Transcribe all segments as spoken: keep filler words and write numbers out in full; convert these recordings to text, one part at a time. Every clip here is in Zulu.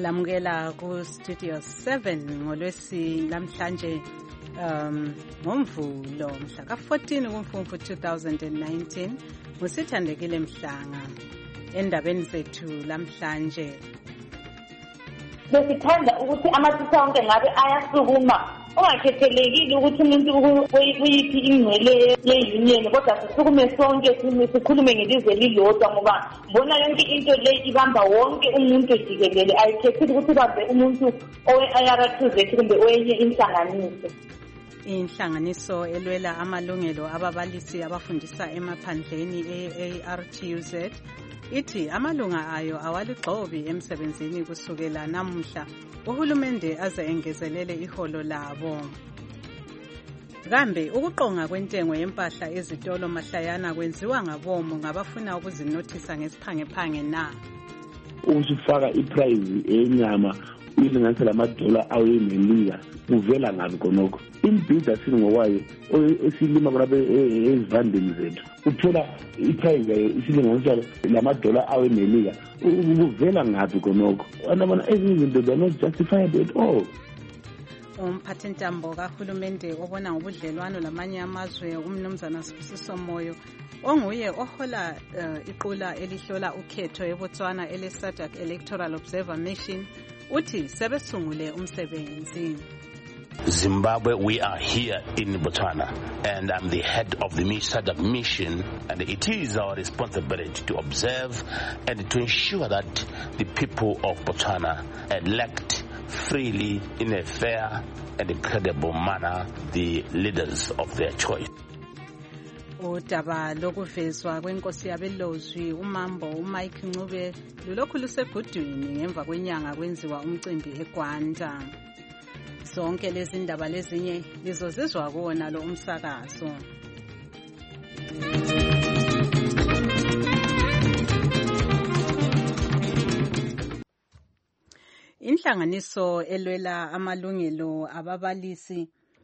Siyalamukela ku Studio seven ngolwesi namhlanje um ngomvulo mhla ka fourteen kuMfumfu two thousand nineteen. Musithandekile Mhlanga endabeni zethu lamhlanje. Besithanda ukuthi amathusa onke ngabe ayasukuma ongakhethelekile ukuthi umuntu uyiphi ingcele ye-union kodwa sisukume sonke sikhulume ngelizwe lilodwa ngoba mbona yonke into le ibamba wonke umuntu jikelele ayikhethile ukuthi bambe umuntu owe-I R two Z kumbe owenye inhlanganiso. Inhlanganiso elwela amalungelo ababalisi abafundisa emaphandleni e-A R T U Z ithi amalunga ayo awaligxobi emsebenzini kusukela namuhla uhulumende aze engezelele iholo labo. Kambe ukuqonga kwentengo yempahla ezitolo mahlayana kwenziwa ngabomo ngabafuna ukuzinothisa ngesiphangephange na. Usufaka iprice enyama uyilinganisa lamadola awemeliya uvela ngabi konoko. Imbhiza singokwayo esilima kulapha ezivandeni zethu uthola iprice isilinganiswa lamadola awemeliya uvela ngabi konoko. Anabona ezinye izinto they are not justified at all. Umphathintambo kahulumende obona ngobudlelwano lamanye amazwe umnumzana Sibusiso Moyo onguye ohola uh, iqula elihlola ukhetho eBotswana ele-SADC Electoral Observer Mission uthi sebesungule umsebenzi. Zimbabwe, we are here in Botswana, and I'm the head of the SADC mission, and it is our responsibility to observe and to ensure that the people of Botswana elect freely in a fair and credible manner the leaders of their choice. Udaba lokuvezwa kwenkosi yabelozwi umambo uMike Ncube lulokhu lusegudwini ngemva kwenyanga kwenziwa umcimbi eGwanda. Zonke lezi ndaba lezinye lizozizwa kuona lo umsakazo. Inhlanganiso elwela amalungelo ababalisi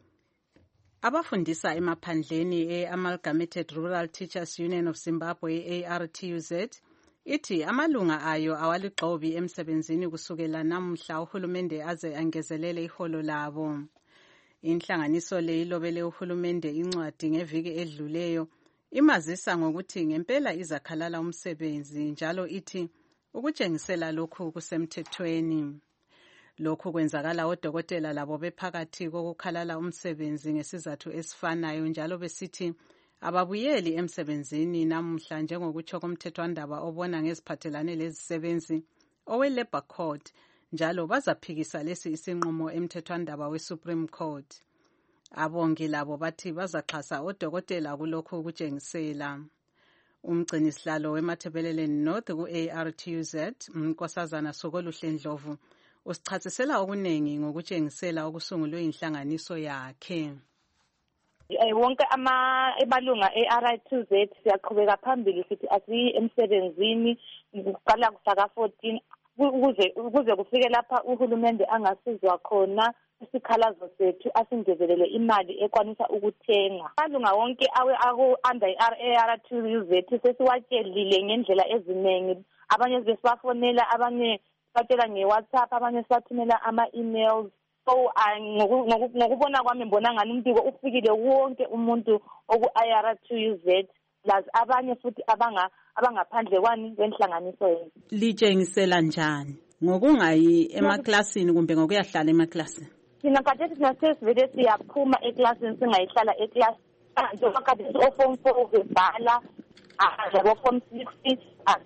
abafundisa emaphandleni e-Amalgamated Rural Teachers Union of Zimbabwe A R T U Z ithi amalunga ayo awaligxobi emsebenzini kusukela namuhla uhulumende aze angezelele iholo labo. Inhlanganiso le ilobele uhulumende incwadi ngeviki edluleyo imazisa ngokuthi ngempela izakhalala umsebenzi njalo ithi ukutshengisela lokhu kusemthethweni. Lokhu kwenzakala odokotela labo bephakathi kokukhalala umsebenzi ngesizathu esifanayo njalo besithi ababuyeli emsebenzini namuhla njengokutsho komthethwandaba obona ngeziphathelane lezisebenzi owe-Labour Court njalo bazaphikisa lesi isinqumo emthethwandaba we-Supreme Court. Abongi labo bathi bazaxhasa odokotela kulokhu ukutshengisela. Umgcinisihlalo weMatabeleland North ku-A R T U Z uNkosazana Sokoluhle Ndlovu usichasisela okunengi ngokutshengisela okusungulwe inhlanganiso yakhe. Wonke ama ebalunga e-A R T U Z siyaqhubeka phambili sithi asiyi emsebenzini ukuqala kusaka fourteen ukuze ukuze kufike lapha uhulumende angasizwa khona isikhalazo sethu asingezelele imali ekwanisa ukuthenga. Amalunga wonke awe aku under A R T U Z sesiwatshelile ngendlela eziningi, abanye besibafonela, abanye batshela nge-WhatsApp, abanye sibathumela ama-emails. So ngokubona kwami mbona ngani umbiko ufikile wonke umuntu oku-I R T U Z plus abanye futhi abanga abangaphandle kwani kwenhlanganiso yethu. Litshengisela njani ngokungayi emaklasini kumbe ngokuyahlala emaklasini? Sina kade sinasesivele siyaphuma eklasini singayihlala eklasini njengoba kade o-form four bebhala abo-form six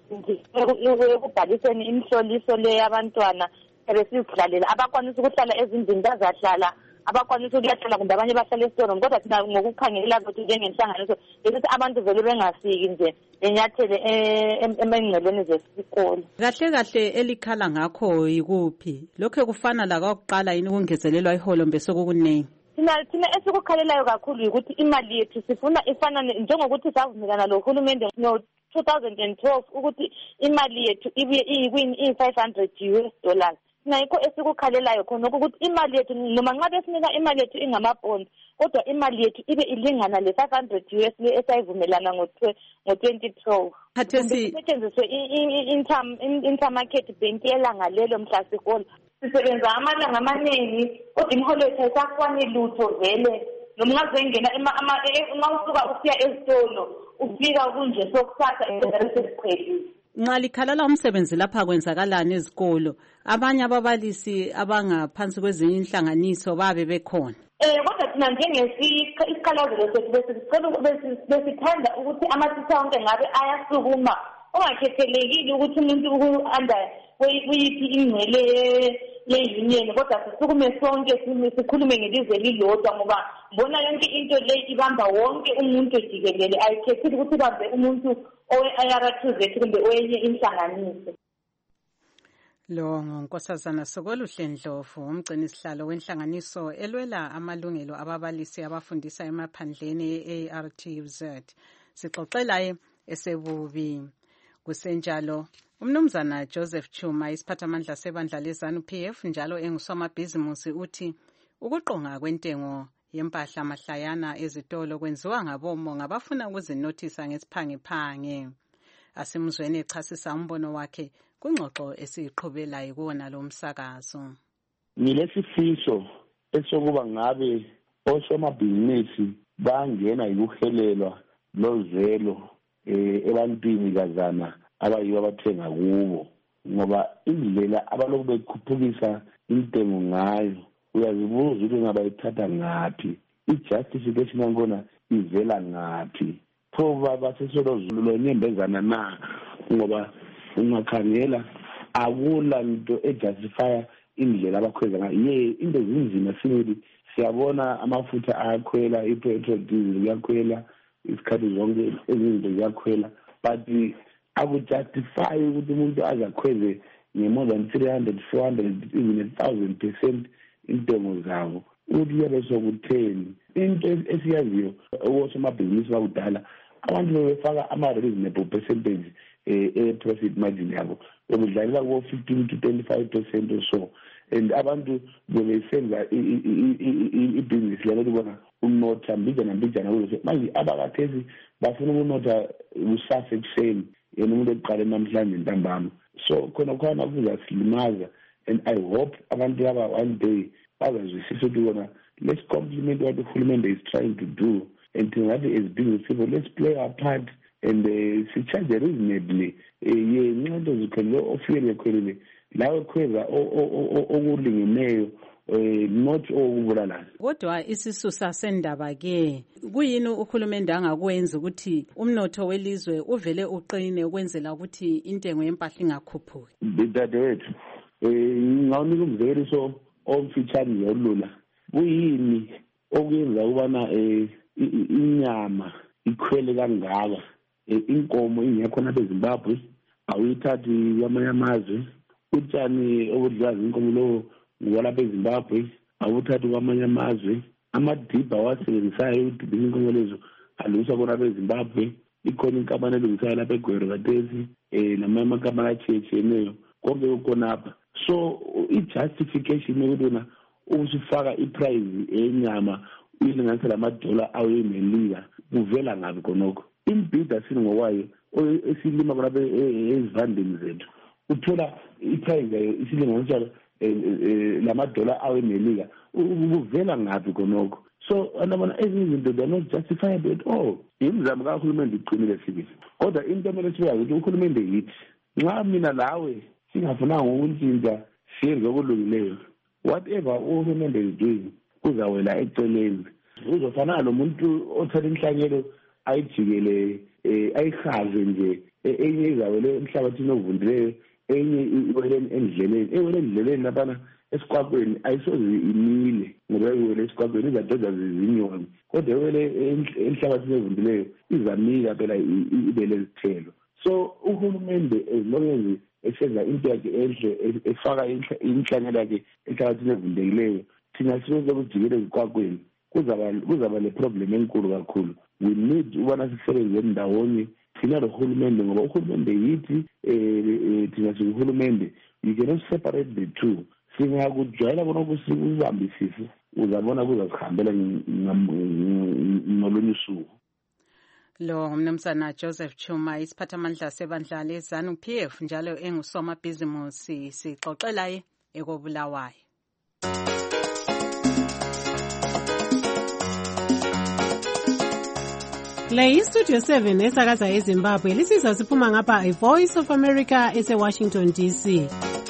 ekubhaliseni imihloliso le yabantwana besidlalela abakwanisa ukuhlala ezindlini bazahlala abakwanisa ukuyahlala kumbe abanye bahlala esitolo kodwa thina ngokukhangelela kwethu njengenhlanganiso ukuthi abantu vele bengafiki nje enyathele emengcelweni zesikolo. Kahle kahle elikhala ngakho yikuphi? Lokho kufana la kwakuqala yini ukungezelelwa iholo mbe sokukunengi? Thina thina esikukhalelayo kakhulu ukuthi imali yethu sifuna ifana njengokuthi savumelana lo hulumende no two thousand twelve ukuthi imali yethu ibuye iyikwini iyi-five hundred U S dollars. nayikho esikukhalelayo khona ukuthi imali yethu noma nxa besinika imali yethu ingamabond kodwa imali yethu ibe ilingana le five hundred U S le esayivumelana ngo twenty twelve. Khathesi isetshenziswe intermarket bank elanga lelo mhla sihola sisebenza amalanga amaningi kodwa imiholo yethu ayisafani lutho vele noma ungazengena uma usuka usiya ezitolo ufika kunje sokusasa esiqhelile. Nxa likhalala umsebenzi lapha kwenzakalani ezikolo abanye ababilisi abangaphansi kwezinye inhlanganiso babe bekhona? Eh kodwa thina njengesikhalazo sethu besithanda ukuthi amathisha onke ngabe ayasukuma ongakhethelekile ukuthi umuntu u-under kuyiphi ingcele ye-union kodwa sisukume sonke sikhulume ngelizwe lilodwa ngoba mbona yonke into le ibamba wonke umuntu jikelele ayikhethile ukuthi ibambe umuntu owe-I R two Z kumbe owenye inhlanganiso. Lo ngonkosazana Sokoluhle Ndlovu umgcini sihlalo wenhlanganiso elwela amalungelo ababalisi abafundisa emaphandleni ye-A R T U Z. Sixoxela esebubi. Kusenjalo umnumzana Joseph Chuma isiphathamandla sebandla leZANU P F njalo engusomabhizimusi uthi ukuqonga kwentengo yempahla mahlayana ezitolo kwenziwa ngabomo ngabafuna ukuzinothisa ngesiphangephange. Asimuzweni echasisa umbono wakhe kungxoxo esiqhubelayo kuwona lo msakazo. Ngilesifiso esokuba ngabe osomabhizinisi bangena ukuhelelwa lozelo ebantwini kazana abayibo abathenga kubo ngoba indlela abalokhu bekhuphukisa intengo ngayo uyazibuza ukuthi ngabayithatha ngaphi i-justification yakhona ivela ngaphi pho basesolo lonyembezana na ngoba ungakhangela akula nto ejustifya indlela abakhweza ngayo ye into zinzima sibili siyabona amafutha ayakhwela ipetrol diesel yakhwela isikhathi zonke ezinto ziyakhwela but akujustify ukuthi umuntu azakhweze nge-more than three hundred, four hundred, even a thousand percent intengo zabo ukuthi yabe sokutheni into esiyaziyo osomabhizinisi bakudala abantu bebefaka ama-reasonable percentage e-profit margin yabo bebudlalela kuwo-fifteen to twenty-five percent or so and abantu bebesenza ibhizinisi lelo libona umnotha mbijana mbijana kuze manje abakathesi bafuna ukunotha kusasa ekuseni yena umuntu eqale namhlanje ntambama so khona khona kuzasilimaza and I hope abantu laba one day bazazwisisa ukuthi kona let's compliment what the government is trying to do and to have as business people let's play our part and uh, si charge reasonably ye nqondo zikhwele ofiyele khwelele lawe khweza okulingeneyo not okubulalana. Kodwa isisusa sendaba ke kuyini uhulumende angakwenza ukuthi umnotho welizwe uvele uqine ukwenzela ukuthi intengo yempahla ingakhuphuki? Dadewethu ngawunika umzekeliso omfitshane yolula kuyini okuyenza ukubana inyama ikhwele kangaka inkomo ingekho lapha eZimbabwe awuyithathi kwamanye amazwe utshani obudlaza inkomo lo ngolapha eZimbabwe awuthathi kwamanye amazwe amadibha awasebenzisayo ukudibisa inkomo lezo alusa khona lapha eZimbabwe ikhona inkampani elungisayo lapha eGwero Katesi um namanye amakampani atshiyetshiyeneyo konke kukhonapha so i-justification yokutona usifaka iprice enyama uyilinganisa lamadola awemelika kuvela ngabi khonokho imbhida sini ngokwayo esilima khonapha ezivandeni zethu uthola iprice yayo isilinganiswa lamadola awemelika kuvela ngabi khonokho so anabona ezinye izinto they are not justifiable at all imizamo kahulumende iqinile sibili kodwa into emele siyazi ukuthi uhulumende yithi nxa mina lawe singafunanga ukuntshintsha siyenze okulungileyo whatever uhulumende is doing kuzawela eceleni uzofana lo muntu othatha inhlanyelo ayijikele ayihaze nje enye izawele emhlabathini ovundileyo enye iwele endleleni ewele endleleni laphana esikwakweni ayisoze imile ngoba iwele esikwakweni izadoda zizinyoni kodwa ewele enhlabathini evundileyo izamila phela ibele izithelo so uhulumende as long as esenza into yakhe enhle efaka inhlanyelo yakhe enhlabathini evundileyo thina sibenza ukujikela ezikwakweni kuzaba kuzaba le problem enkulu kakhulu we need ukubana sisebenze ndawonye thinalohulumende ngoba uhulumende yithi eh thina sihulumende you cannot separate the two singakujwayela bona kusibambisise uzabona kuzasihambela ngolunye usuku. Lo umnumzana Joseph Chuma isiphathamandla sebandla leZANU P F njalo engusomabhizimusi sixoxelaye ekobulawayo. Le iStudio seven esakaza eZimbabwe lisizwa siphuma ngapha iVoice of America ese-Washington D C.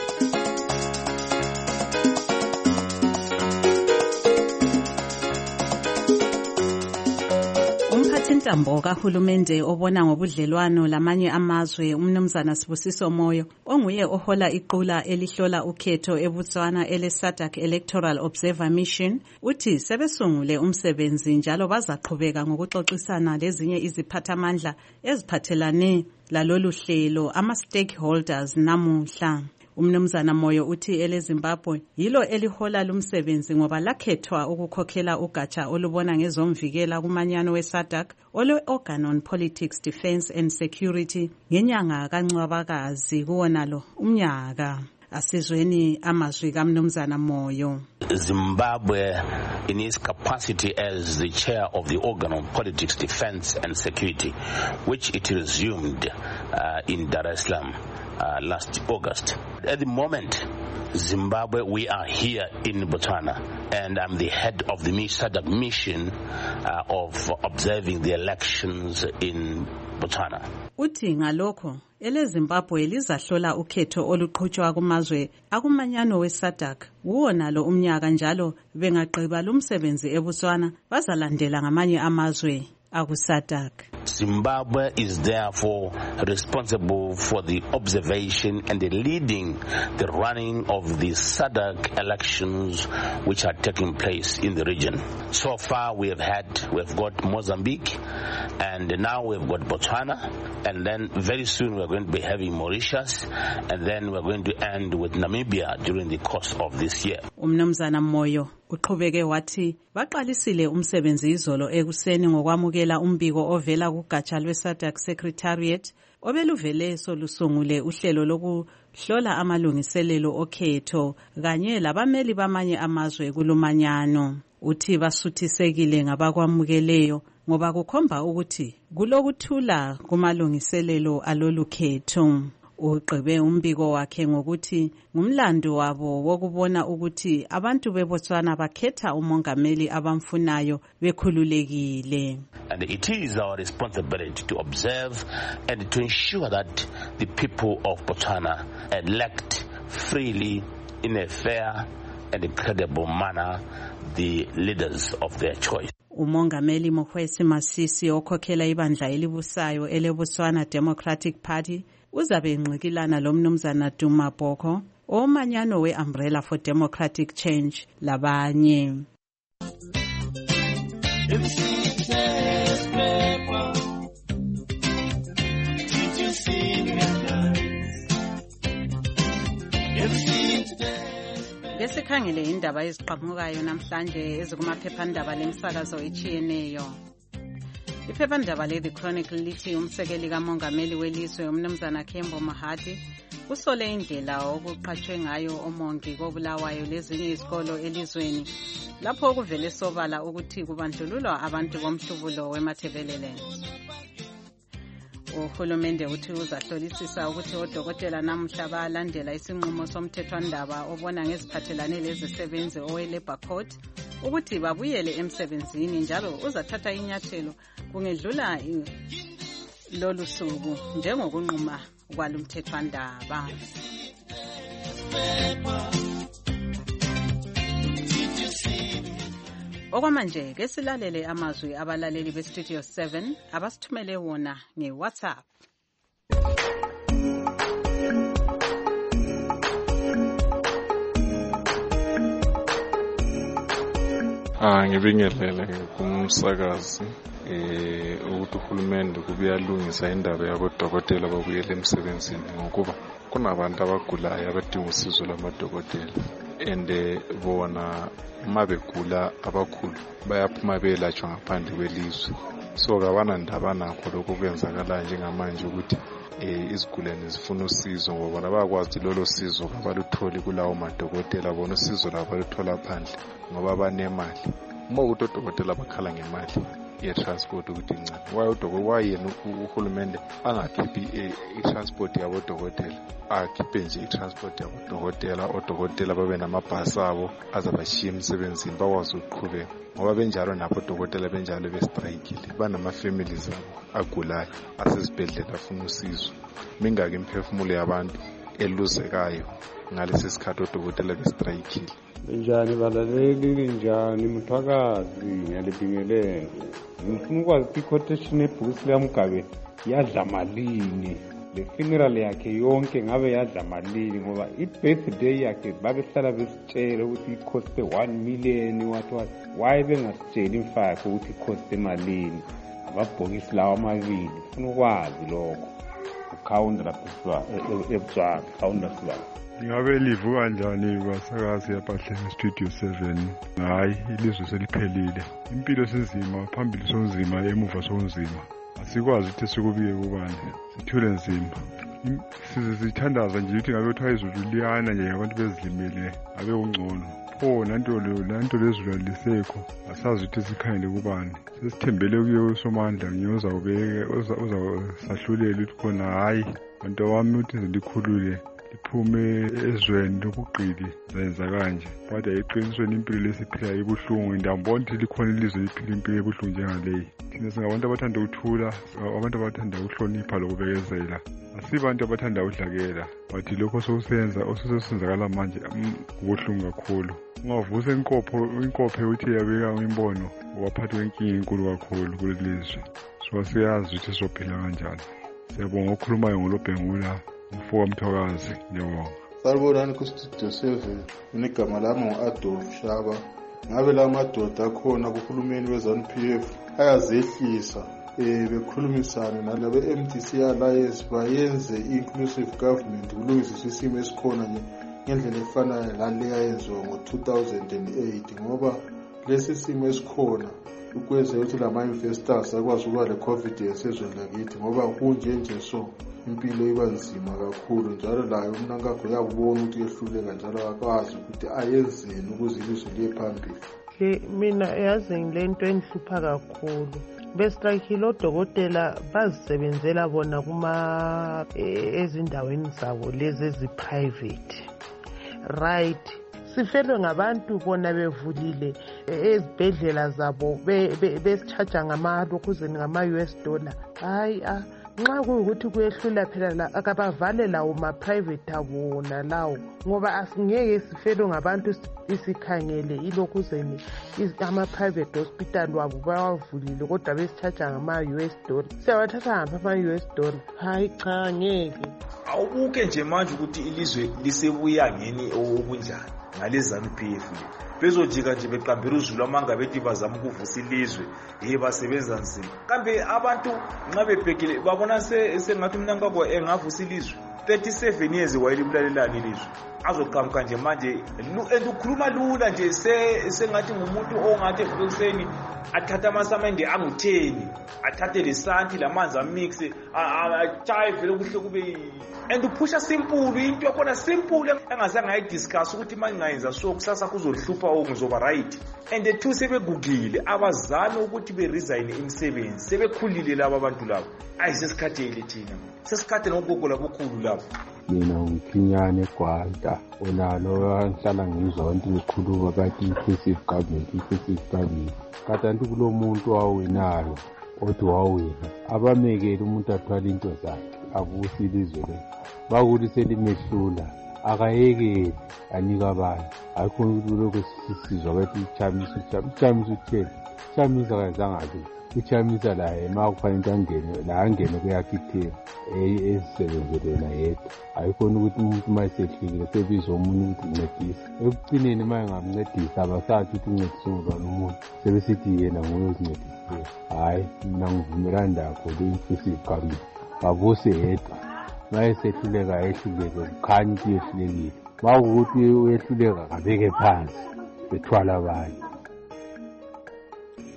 Umphathintambo kahulumende obona ngobudlelwano lamanye amazwe umnumzana Sibusiso Moyo onguye ohola iqula elihlola ukhetho eBotswana ele-SADC Electoral Observer Mission uthi sebesungule umsebenzi njalo bazaqhubeka ngokuxoxisana lezinye iziphathamandla eziphathelane lalolu hlelo ama-stakeholders namuhla. Umnumzana Moyo uthi eleZimbabwe yilo elihola lumsebenzi ngoba lakhethwa ukukhokhela ugatsha olubona ngezomvikela kumanyano weSADC olwe-Organ on Politics, Defence and Security ngenyanga kaNcwabakazi kuwonalo umnyaka. Asizweni amazwi kaMnumzana Moyo. Zimbabwe, in its capacity as the chair of the Organ on Politics, Defence and Security, which it resumed uh, in Dar es Salaam uh, last August. At the moment, Zimbabwe, we are here in Botswana, and I'm the head of the SADC mission uh, of observing the elections in Botswana. Uthi ngalokho eleZimbabwe lizahlola ukhetho oluqhutshwa kumazwe akumanyano weSADC kuwonalo umnyaka njalo bengaqhiba lumsebenzi eBotswana bazalandela ngamanye amazwe akuSADC. Zimbabwe is therefore responsible for the observation and the leading the running of the SADC elections which are taking place in the region. So far we have had, we have got Mozambique, and now we've got Botswana, and then very soon we're going to be having Mauritius, and then we're going to end with Namibia during the course of this year. Umnumzana Moyo uqhubeke wathi baqalisile umsebenzi izolo ekuseni ngokwamukela umbiko ovela kugatsha lweSADC Secretariat obeluvele solusungule uhlelo lokuhlola amalungiselelo okhetho kanye labameli bamanye amazwe kulumanyano. Uthi basuthisekile ngabakwamukeleyo ngoba kukhomba ukuthi kulokuthula kumalungiselelo alolu khetho. Ugqibe umbiko wakhe ngokuthi ngumlando wabo wokubona ukuthi abantu beBotswana bakhetha umongameli abamfunayo bekhululekile. And it is our responsibility to observe and to ensure that the people of Botswana elect freely in a fair and credible manner the leaders of their choice. Umongameli Mokgweetsi Masisi okhokhela ibandla elibusayo eleBotswana Democratic Party uzabe ngqikilana lomnumzana Duma Boko omanyano we-Umbrella for Democratic Change labanye. Besikhangele indaba eziqhamukayo namhlanje ezikumaphephandaba lemsakazo etshiyeneyo. Iphephandaba le-The Chronicle lithi umsekeli kamongameli welizwe umnumzana Kembo Mahadi usole indlela okuqhatshwe ngayo omongi kobulawayo lezinye izikolo elizweni lapho okuvele sobala ukuthi kubandlululwa abantu bomhlubulo weMatabeleland. Uhulumende uthi uzahlolisisa ukuthi odokotela namuhla balandela isinqumo somthethwandaba obona ngeziphathelane lezisebenzi owe-Labour Court ukuthi babuyele emsebenzini njalo uzathatha inyathelo kungedlula lolu suku njengokunquma kwalumthethwandaba. Okwamanje ke silalele amazwi abalaleli beStudio seven abasithumele wona ngeWhatsApp. Ah ngibingelele kumsakazi eh ukuthi uhulumende kubiyalungisa indaba yabodokotela babuyele emsebenzini ngokuba kunabantu abagulayo abadinga usizo lwamadokotela ende bona mabegula abakhulu bayaphuma belatshwa ngaphandle kwelizwe so kabanandaba nakho lokho kwenzakala njengamanje ukuthi eh izigulane zifuna usizo ngoba bayakwazi ukuthi lolo sizo abalutholi kulawo madokotela bona usizo labo baluthola phandle ngoba banemali. Uma udokotela bakhala ngemali ye-transport ukuthi incane waye udokotela wayena uhulumende angakhiphi i-transport yabo dokotela akhiphe nje i-transport yabo dokotela odokotela babe namabhasi abo azabashiya emsebenzini bakwazi ukuqhubeka ngoba benjalo nabo dokotela benjalo bestrikile banama-families abo agulayo asesibhedlela afuna usizo. Mingaki imphefumulo yabantu eluzekayo ngalesi sikhathi odokotela bestrikile. Njani balaleli njani Mthwakazi ngiyalibingelele. Ngifuna ukwazi ukuthi i-quotation ebhokisi likaMgabe yadla malini, le funeral yakhe yonke ngabe yadla malini ngoba i-birthday yakhe babehlala besitshela ukuthi ikhoste one million what what why bengasitsheli imfakhe ukuthi ikhoste malini amabhokisi lawa amabili. Ngifuna ukwazi lokho ukhawunta lapha eButswana khawunta siba Ngabe livu kanjani basakazi yaPhahleni Studio seven? Hayi ilizwe seliphelile. Impilo sezima phambili sonzima emuva sonzima. Asikwazi ukuthi sikubike kubani. Sithule nzima. Sizithandaza nje ukuthi ngabe uthiwa izulu liyana nje abantu bezilimele abe ungcono. Pho nanto le nanto lezulu lisekho. Asazi ukuthi sikhangele kubani. Sesithembele kuyo uSomandla ngiyoza ubeke uzawusahlulela ukuthi khona hayi abantu wami ukuthi likhulule iphume ezweni lobuqili zenza kanje kodwa iqinisweni impilo lesiphila ibuhlungu ndambona ukuthi likhona ilizwe liphila impilo ebuhlungu njengaleyi. Thina singabantu abathanda ukuthula, abantu abathanda ukuhlonipha lokubekezela, asibantu abathanda udlakela. Bathi lokho sokusenza osesenzakala manje kubuhlungu kakhulu. Ungavusa inkopho inkophe uthi yabeka imbono waphatha wenkingi enkulu kakhulu kulelizwe. So siyazi ukuthi sizophila kanjani. Siyabonga ukukhulumayo ngolobhengula Mfoka Mthwakazi ngiyabonga. Salibonani ku Studio seven. Inigama lami ngo-Adolf Shaba. Ngabe la madoda akhona kuhulumeni we-ZANU P F ayazehlisa eh bekhulumisana nalabo M D C Alliance bayenze inclusive government kulungisiswe isimo esikhona nje ngendlela efanayo lale yayenziwa ngo-two thousand eight ngoba lesi simo esikhona ukwenza ukuthi lama investors akwazi ukuba le COVID yesezweni lakithi ngoba kunje nje so impilo iba nzima kakhulu njalo layo umnankakho yakubona ukuthi yehluleka njalo akwazi ukuthi ayenzeni ukuze ilizwe liye phambili. ke mina yazi ngilento enhlupha kakhulu bestrike lo dokotela bazisebenzela bona kuma ezindaweni zabo lezi eziprivate right. Sifelwe ngabantu bona bevulile ezibhedlela zabo besicharge ngama-lokhuzeni ngama-U S dollar. Hayi ah nxa kuyukuthi kuyehlula phela la akabavale lawo ma-private abona lawo ngoba asingeke sifelwe ngabantu isikhangele ilokhuzeni ama-private hospital wabo bawavulile kodwa besicharge ngama-U S dollar. Siyawathatha ngapha ama-U S dollar. Hayi cha ngeke. Awubuke nje manje ukuthi ilizwe lisebuya ngeni obunjani ngale-ZANU P F le bezojika nje beqambela uzulu amanga bethi bazama ukuvusa ilizwe ye basebenza nzima kambe abantu nxa bebhekile babona sengathi umnankabo engavusa ilizwe thirty-seven years wayelimlalelani ilizwe azoqhamuka nje manje ukhuluma lula nje sengathi ngumuntu ongathi ekuseni athatha amasamende angu-ten athathe lesanti lamanzi amikse achaye vele kuhle kube and uphusha simple into yakhona simple engazange ayidiscuss ukuthi manje ngayenza so kusasa kuzohlupha okungizoba right and the two sebegugile abazame ukuthi beresign imisebenzi sebekhulile laba abantu labo ayisesikhathele thina sesikhathele ngogogola bokhulu labo. Mina ngiphinyane Gwanta onalo ngihlala ngizwa abantu bekhuluma bathi inclusive government inclusive government kanti kulo muntu owawinayo othi wawina abamekele umuntu athwala into zakhe abusi ilizwe le bakuthi selimehlula akayekele anika abantu ayikho ukuthi lokho sisizwa bathi ichamisa ichamisa utheni ichamisa kazangabi uchamisa la ema kufanele angene la angene kuyakithela esisebenzele la yedwa ayikhona ukuthi umuntu mayisehlile sebiza umuntu ukuthi uncedise ekugcineni maye ngamncedisa abasathi ukuthi uncedise ngubani umuntu sebesithi yena nguye uzincedise. Hayi mina ngivumelana ndakho le inclusive government babuse yedwa mayesehluleka ehluleke kukhanya ukuthi yehlulekile makukuthi uyehluleka kabeke phansi bethwala abanye.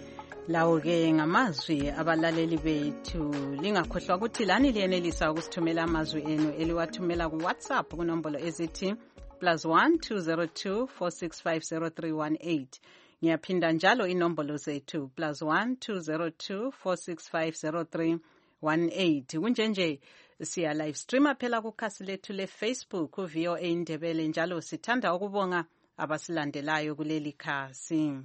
Lawo-ke ngamazwi abalaleli bethu. Lingakhohlwa ukuthi lani liyenelisa ukusithumela amazwi enu eliwathumela ku-WhatsApp kunombolo ezithi plus one two zero two four six five zero three one eight. Ngiyaphinda njalo inombolo zethu plus one two zero two four six five zero three one eight. Kunjenje siya live streama phela kukhasi lethu le Facebook u-V O A Indebele, njalo sithanda ukubonga abasilandelayo kuleli khasi.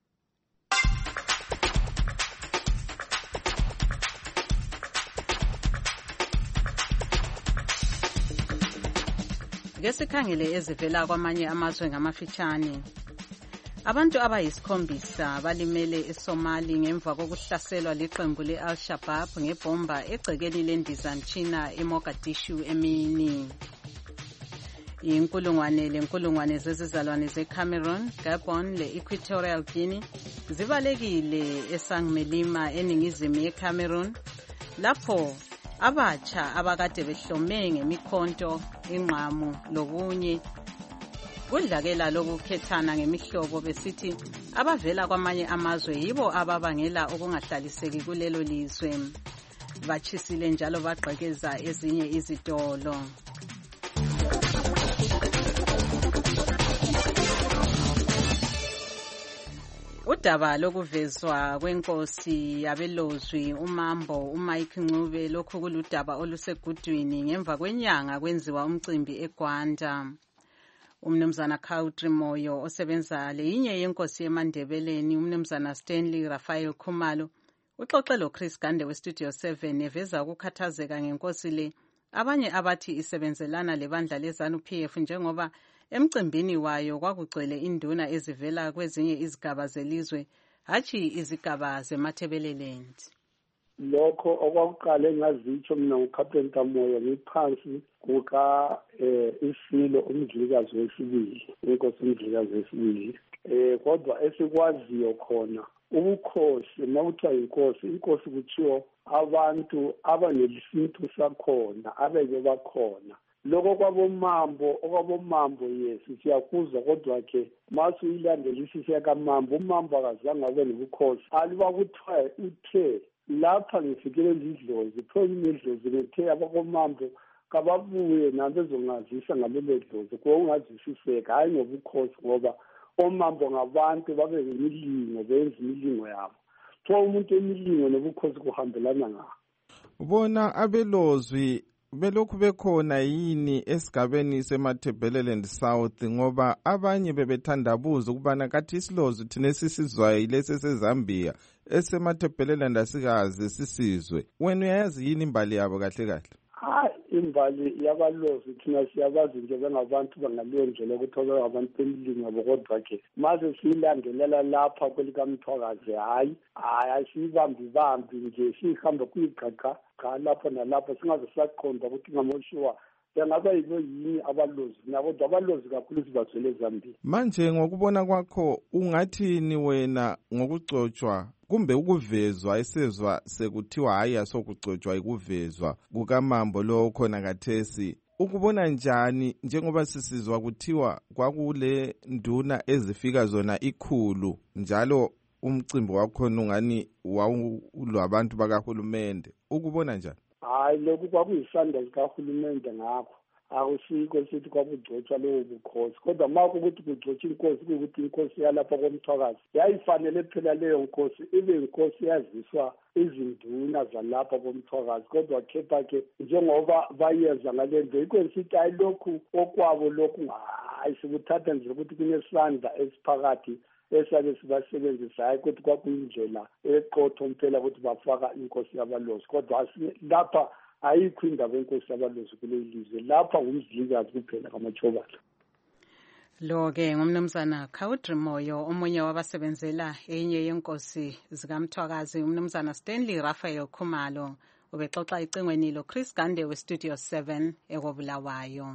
Ke sikhangele ezivela kwamanye amazwe ngamafitshane. Abantu abayisikhombisa balimele eSomali ngemva kokuhlaselwa liqembu le-Al-Shabaab ngebomba egcekeni lendizamtshina eMogadishu emini. Inkulungwane lenkulungwane zezizalwane zeCameroon, Gabon le-Equatorial Guinea zibalekile eSangmelima eningizimu yeCameroon, lapho abatsha abakade behlome ngemikhonto, ingqamu lokunye kudlakela lokukhethana ngemihlobo besithi abavela kwamanye amazwe yibo ababangela ukungahlaliseki kulelo lizwe. Bachisile njalo bagqekeza ezinye izitolo. Udaba lokuvezwa kwenkosi yabelozwi uMambo uMike Ncube lokhu kuludaba olusegudwini ngemva kwenyanga kwenziwa umcimbi eGwanda. Umnumzana Khawutri Moyo osebenza leyinye yenkosi yemandebeleni umnumzana Stanley Raphael Khumalo uxoxe lo Chris Gande we Studio seven eveza ukukhathazeka ngenkosi le, abanye abathi isebenzelana lebandla leZANU P F njengoba emcimbini wayo kwakugcwele induna ezivela kwezinye izigaba zelizwe hathi izigaba zeMathebeleland. Lokho okwakuqala engazitsho mina nguCaptain Kamoya ngiphansi kuka isilo umdlikazi wesibili, inkosi umdlikazi wesibili. Eh kodwa esikwaziyo khona ubukhosi mawuthiwa inkosi, inkosi kuthiwa abantu abanelisintu sakhona abeke bakhona. Lokho kwabomambo okwabomambo yes siyakuzwa, kodwa ke masu ilandelisi siyakamambo umambo akazange abe nobukhosi aliba kuthiwa uthe lapha ngifikele idlozi phone idlozi bethe abakomambo kababuye nabezongazisa ngalelo dlozi ko ungazisiseka hayi ngobukhosi, ngoba omambo ngabantu babe imilingo benza imilingo yabo. Tho umuntu emilingo nobukhosi kuhambelana ngakho. Ubona abelozwi belokhu bekhona yini esigabeni seMathebeleland South, ngoba abanye bebethandabuza ukubana kathi isilozwi thina sisizwayo ilese seZambia esemathebeleland asikaze sisizwe. Wena uyayazi yini imbali yabo kahle kahle? Hayi, imbali yabalozi thina siyabazi nje bengabantu bangaleyo ndlela ukuthi abantu bemilingo yabo, kodwa ke maze siyilandelela lapha kwelikamthwakazi hayi hayi siyibambi bambi nje sihamba kuyigaga cha lapho nalapho singaze siyaqonda ukuthi ngamoshiwa ngaba yibo yini abalozi nabo, abalozi kakhulu sibazwele eZambia. Manje ngokubona kwakho ungathini wena ngokugcotshwa kumbe ukuvezwa esezwa sekuthiwa hayi asokugcotshwa ikuvezwa kukaMambo lo khona kathesi, ukubona njani njengoba sisizwa kuthiwa kwakule nduna ezifika zona ikhulu njalo umcimbi wakhona ungani wawulabantu bakahulumende, ukubona njani? Hayi, lokhu kwakuyisandla sikahulumende ngakho akusiko sithi kwakugcotshwa lowo bukhosi, kodwa ma ukuthi kugcotshwa inkosi ukuthi inkosi yalapha komthwakazi yayifanele phela leyo nkosi ibe inkosi yaziswa izinduna zalapha komthwakazi, kodwa kepha ke njengoba bayeza ngalento ikonsithi hayi lokhu okwabo lokhu hayi sikuthatha nje ukuthi kunesandla esiphakathi esake sibasebenzisa hayi ukuthi kwakuyindlela eqotho mpela ukuthi bafaka inkosi yabalozi, kodwa lapha ayikho indaba enkosi yabalozi kule lizwe, lapha ngumdlikazi kuphela kaMachobala. Lo-ke ngumnumzana Khawutri Moyo omunye wabasebenzela enye yenkosi zikamthwakazi umnumzana Stanley Raphael Khumalo ubexoxa icingweni lo Chris Gande we Studio seven ekobulawayo.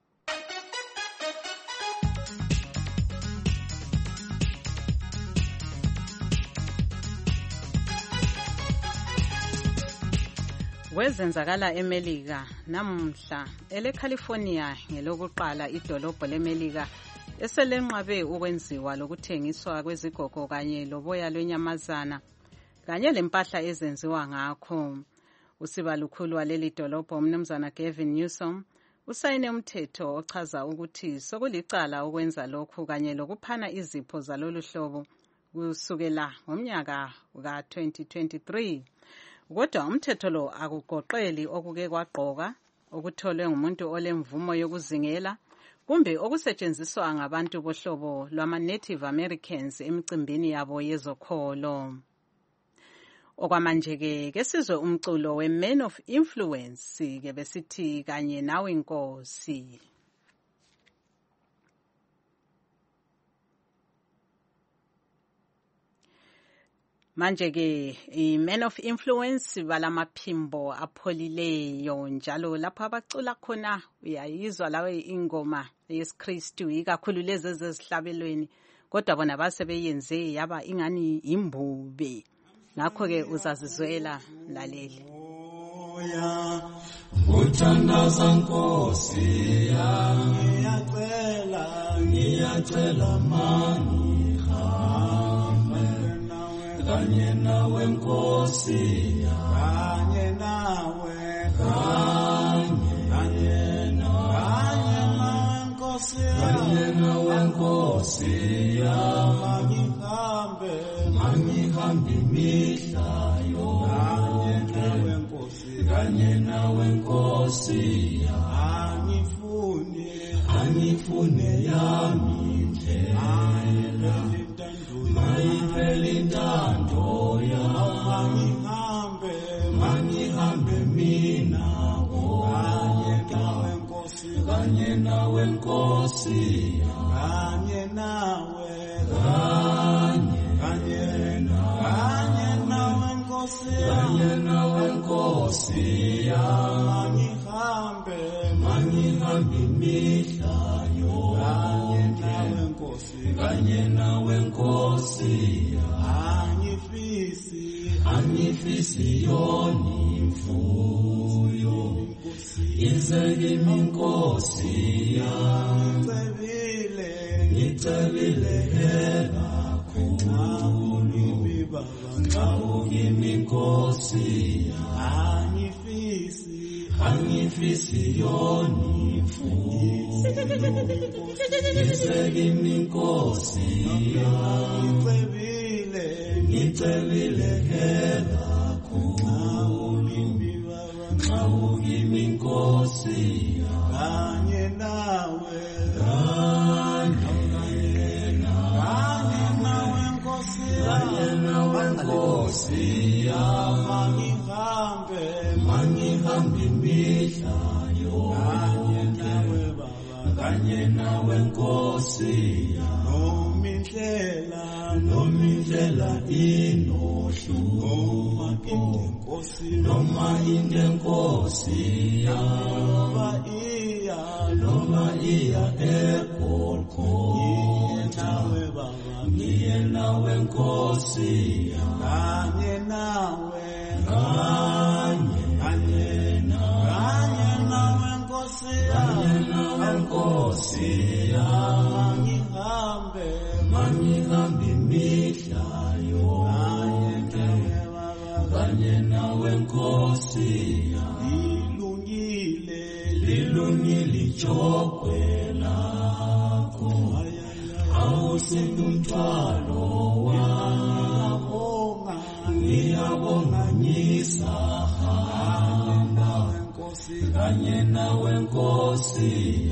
Wezenzakala eMelika namhla eleCalifornia ngelokuqala idolobho leMelika eselenqabe ukwenziwa lokuthengiswa kwezigogo kanye loboya lwenyamazana kanye lempahla ezenziwa ngakho. Usiba lukhulu waleli dolobho umnumzana Gavin Newsom usayine umthetho ochaza ukuthi sokulicala ukwenza lokhu kanye lokuphana izipho zalolu hlobo kusukela ngomnyaka ka twenty twenty-three. Kodwa umthetho lo akugoqeli okuke kwagqoka okutholwe ngumuntu olemvumo yokuzingela kumbe okusetshenziswa ngabantu bohlobo lwama-Native Americans emicimbini yabo yezokholo. Okwamanje-ke kesizwe umculo we-Man of Influence ke besithi kanye nawe Nkosi. Manje-ke i-Man of Influence balamaphimbo apholileyo njalo lapho abacula khona uyayizwa lawe ingoma yesiKristu ikakhulu lezi ezihlabelweni kodwa bona basebeyenze yaba ingani imbube. Ngakho-ke uzazizwela mlaleli. Uthandaza Nkosi yami ngiyacela ngiyacela mani hambe kanye nawe Nkosi kanye nawe kanye kanye nawe Nkosi kanye nawe Nkosi yami ngihambe mangihambe imihla yonke kanye nawe Nkosi angifune angifune yami indlela mayiphele intando yami ngihambe mangihambe mina kanye nawe Nkosi kanye nawe kanye kanye nawe Nkosi kanye nawe Nkosi mangihambe mangihambe imihla yonke kanye nawe Nkosi angifisi angifisi yoni imfuyo ize kimi Nkosi ngicebile ngicebile hela khulu ngawo kimi Nkosi angifisi angifisi yoni imfuyo ize kimi Nkosi ngicebile ngicebile hela khulu ngawo kimi Nkosi kanye nawe kanye nawe Nkosi kanye nawe Nkosi mangihambe mangihambe imihla yonke kanye nawe Nkosi nomindlela nomindlela inohlu noma inde Nkosi noma iya noma iya eGolgotha ngiye nawe Nkosi kanye nawe kanye kanye nawe Nkosi kanye nawe Nkosi mangihambe mangihambe imihla yonke kanye nawe Nkosi lilungile lilungile ijogwe lakho awusinto umthwalo wabonga ngiyabonga ngisahamba kanye nawe Nkosi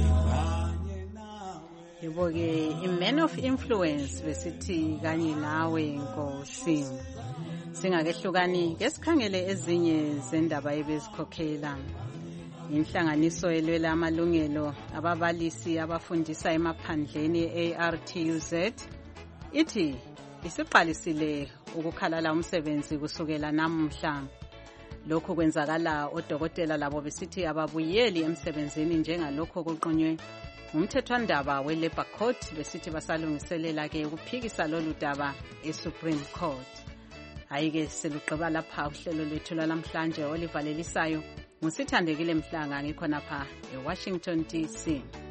yebo-ke i-Man of Influence besithi kanye nawe Nkosi. Singakehlukani ke sikhangele ezinye zendaba ebezikhokhela. Inhlanganiso elwela amalungelo ababalisi abafundisa emaphandleni e-A R T U Z ithi isiqalisile ukukhalala umsebenzi kusukela namuhla. Lokhu kwenzakala odokotela labo besithi ababuyeli emsebenzini njengalokho kuqonywe umthethwandaba we-Labour Court besithi basalungiselela ke ukuphikisa lolu daba e-Supreme Court. Ayike selugqiba lapha uhlelo lwethu lamhlanje olivalelisayo ngusithandekile Mhlanga ngikhona pha eWashington D C.